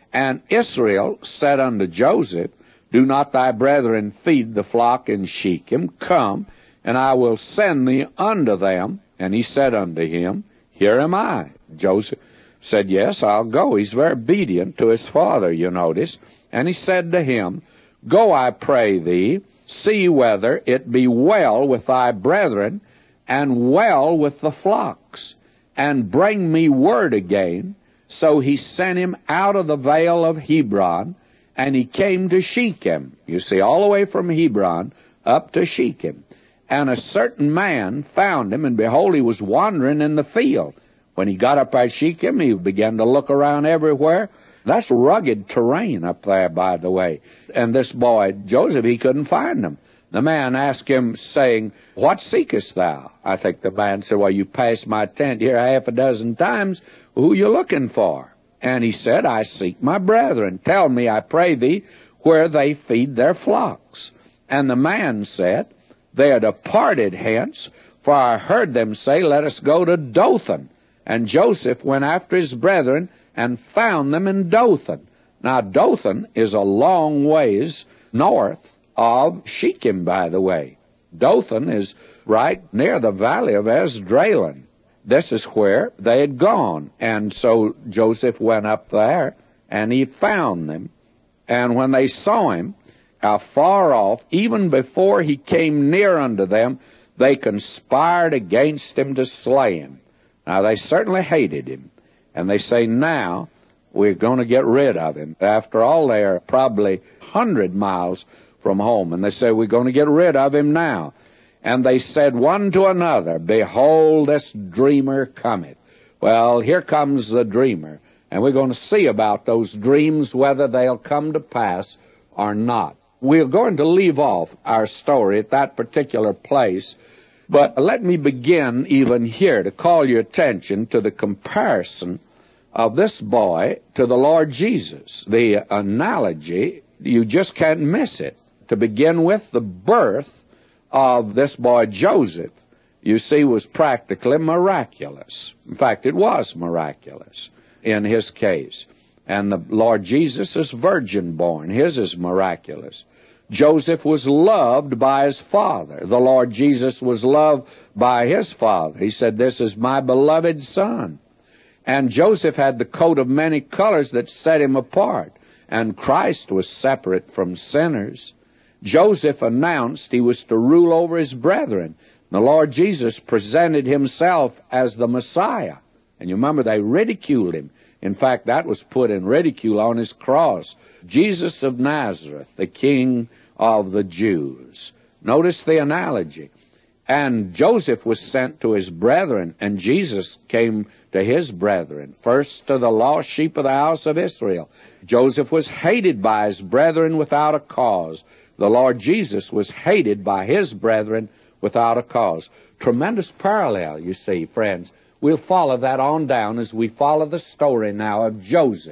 And Israel said unto Joseph, Do not thy brethren feed the flock in Shechem? Come, and I will send thee unto them. And he said unto him, Here am I. Joseph said, Yes, I'll go. He's very obedient to his father, you notice. And he said to him, Go, I pray thee, see whether it be well with thy brethren, and well with the flocks, and bring me word again. So he sent him out of the vale of Hebron, and he came to Shechem. You see, all the way from Hebron up to Shechem. And a certain man found him, and behold, he was wandering in the field. When he got up by Shechem, he began to look around everywhere. That's rugged terrain up there, by the way. And this boy, Joseph, he couldn't find him. The man asked him, saying, What seekest thou? I think the man said, Well, you passed my tent here half a dozen times. Who you looking for? And he said, I seek my brethren. Tell me, I pray thee, where they feed their flocks. And the man said, They are departed hence, for I heard them say, Let us go to Dothan. And Joseph went after his brethren, and found them in Dothan. Now, Dothan is a long ways north of Shechem, by the way. Dothan is right near the valley of Esdraelon. This is where they had gone. And so Joseph went up there, and he found them. And when they saw him afar off, even before he came near unto them, they conspired against him to slay him. Now, they certainly hated him. And they say, Now we're going to get rid of him. After all, they are probably 100 miles from home. And they say, We're going to get rid of him now. And they said one to another, Behold, this dreamer cometh. Well, here comes the dreamer. And we're going to see about those dreams, whether they'll come to pass or not. We're going to leave off our story at that particular place. But let me begin even here to call your attention to the comparison of this boy to the Lord Jesus. The analogy, you just can't miss it. To begin with, the birth of this boy Joseph, you see, was practically miraculous. In fact, it was miraculous in his case. And the Lord Jesus is virgin born. His is miraculous. Joseph was loved by his father. The Lord Jesus was loved by his father. He said, This is my beloved son. And Joseph had the coat of many colors that set him apart. And Christ was separate from sinners. Joseph announced he was to rule over his brethren. The Lord Jesus presented himself as the Messiah. And you remember, they ridiculed him. In fact, that was put in ridicule on his cross. Jesus of Nazareth, the King of the Jews. Notice the analogy. And Joseph was sent to his brethren, and Jesus came to his brethren, first to the lost sheep of the house of Israel. Joseph was hated by his brethren without a cause. The Lord Jesus was hated by his brethren without a cause. Tremendous parallel, you see, friends. We'll follow that on down as we follow the story now of Joseph.